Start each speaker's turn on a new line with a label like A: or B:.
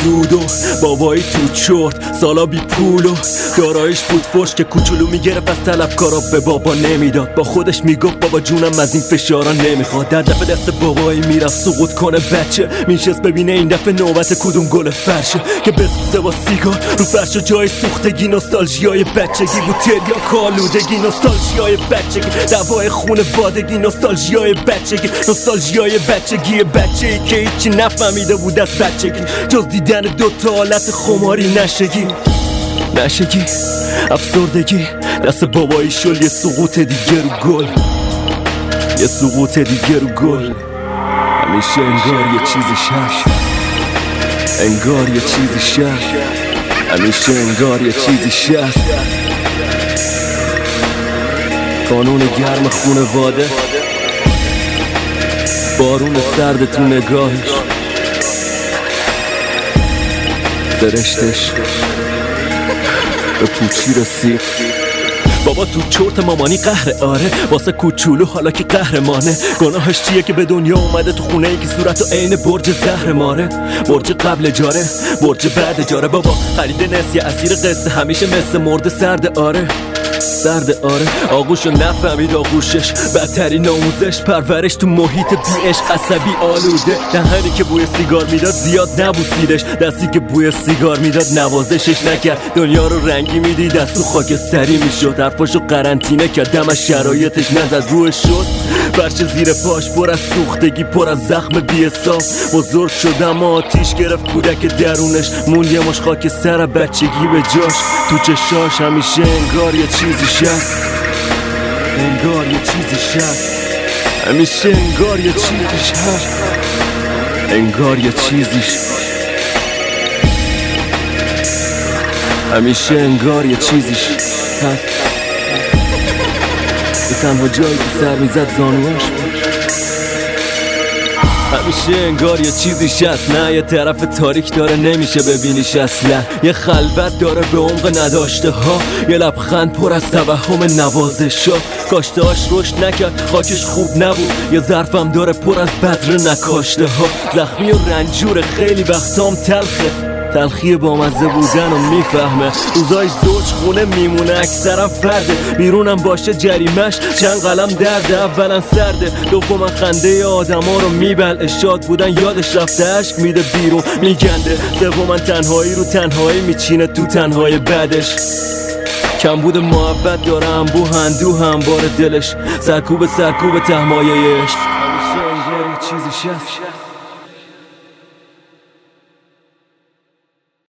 A: دود و بابایی تو چرت سالا بی پول و دارایش بود فرش که کوچولو میگرفت از طلبکارا به بابا نمیداد. با خودش میگفت بابا جونم از این فشارا نمیخواد. در دفعه دست بابایی میرفت سقوط کنه بچه میشست ببینه این دفعه نوبت کدوم گل فرشه که بسوزه با سیگار رو فرش و جای سوختگی. نوستالژیای بچگی بود، تریاک آلودگی، نوستالژیای بچگی، دوای خون وادگی، نوستالژیای بچگی، نوستالژیای بچگی. بچه‌ای که هیچی نفهمیده بود از بچگی جز دیدن دوتا حالت خماری نشگی، افسردگی. دست بابایی شل یه سقوط دیگه رو گل، یه سقوط دیگه رو گل. همیشه انگار یه چیزیش هست، انگار یه چیزیش هست، همیشه انگار یه چیزیش هست. قانون گرم خونواده، بارون سرد تو نگاهش، درشتش به پوچی رسید. بابا تو چرت مامانی قهره، آره واسه کوچولو حالا که قهرمانه. گناهش چیه که به دنیا اومده تو خونه ای که صورتو عین برج زهر ماره، برج قبل جاره برج بعد جاره. بابا خرید نسیه اسیر قصه همیشه مثل مرد سرد، آره آغوشو نفهمید آغوشش، بدترین آموزش پرورش تو محیط بی عشق، عصبی آلوده. دهنی که بوی سیگار میداد زیاد نبوسیدش، دستی که بوی سیگار میداد نوازشش نکرد. دنیا رو رنگی میدید از تو خاکستری میشد، حرفاشو قرنطینه کرد دمش شرایطش نزد روش شد. فرش زیر پاش پر از سوختگی، پر از زخم بی حساب. بزرگ شدم آتیش گرفت کودک درونش، مون یه مش خاکستر بچگی به جاش. تو چشاش همیشه انگار یه چیزیش هست، انگار یه چیزیش هست، همیشه انگار یه چیزیش هست، انگار یه چیزیش، همیشه انگار یه چیزیش هست. به تنها جایی که سر میزد زانوهاش بود، همیشه انگار یه چیزیش هست. نه یه طرف تاریک داره نمیشه ببینیش اصلا، یه خلوت داره به عمق نداشته ها، یه لبخند پر از توهم نوازش ها. کاشتهاش رشد نکرد، خاکش خوب نبود، یه ظرفم داره پر از بذر نکاشته ها. زخمی و رنجور خیلی وقتام تلخه، تلخی بامزه بودن و میفهمه. روزای زوج خونه میمونه اکثرم فرده، بیرونم باشه جریمش چند قلم درده. اولا سرده، دوما خنده آدم ها رو میبلعه، شاد بودن یادش رفته عشق میده بیرون میگنده. سوما تنهایی رو تنهایی میچینه تو تنهای بعدش. کم بود محبت داره انبوه اندوه همبار دلش، سرکوب تهمایه عشق. همیشه انگار یه چیزیش هست.